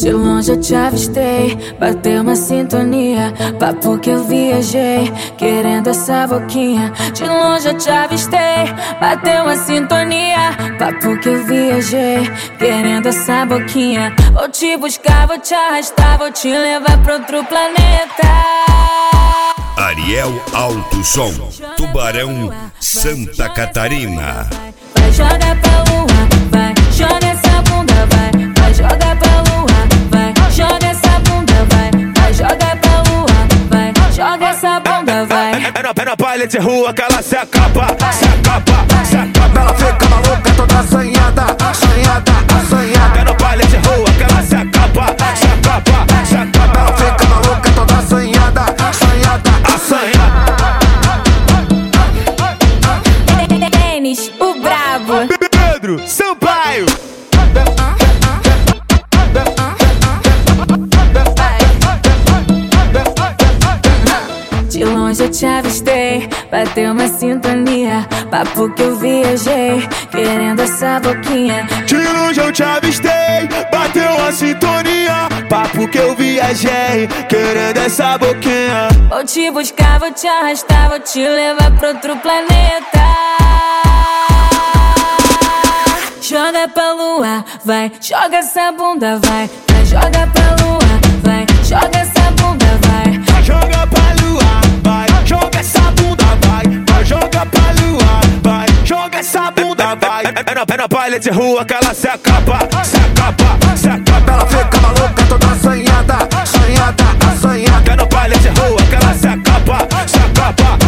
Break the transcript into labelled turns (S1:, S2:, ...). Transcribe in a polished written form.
S1: De longe eu te avistei, bateu uma sintonia. Papo que eu viajei, querendo essa boquinha. De longe eu te avistei, bateu uma sintonia. Papo que eu viajei, querendo essa boquinha. Vou te buscar, vou te arrastar, vou te levar pra outro planeta.
S2: Ariel Alto Som, Tubarão, Santa Catarina.
S1: Vai jogar pra lua, vai, joga essa bunda, vai, vai jogar pra lua, vai, joga essa bunda, vai, joga pra lua, vai, joga essa bunda, vai.
S3: É na palha de rua que ela se acaba, se acaba, se acaba.
S4: Ela fica maluca, toda assanhada, assanhada, assanhada.
S3: É na palha de rua que ela se acaba, se acaba, se acaba.
S4: Ela fica maluca, toda assanhada, assanhada, assanhada.
S1: Denis, o brabo.
S3: Pedro Sampaio.
S1: De longe eu te avistei, bateu uma sintonia. Papo que eu viajei, querendo essa boquinha.
S3: De longe eu te avistei, bateu a sintonia. Papo que eu viajei, querendo essa boquinha.
S1: Vou te buscar, vou te arrastar, vou te levar pra outro planeta. Joga pra lua, vai, joga essa bunda, vai, vai, joga pra lua, vai, joga essa bunda, vai.
S3: Joga pra lua, vai, joga essa bunda, vai, vai, joga pra lua, vai, joga essa bunda, vai. É na palha de rua que ela se acaba, se acaba, se acaba.
S4: Ela fica maluca, toda assanhada, assanhada, assanhada.
S3: É na palha de rua que ela se acaba, se acaba.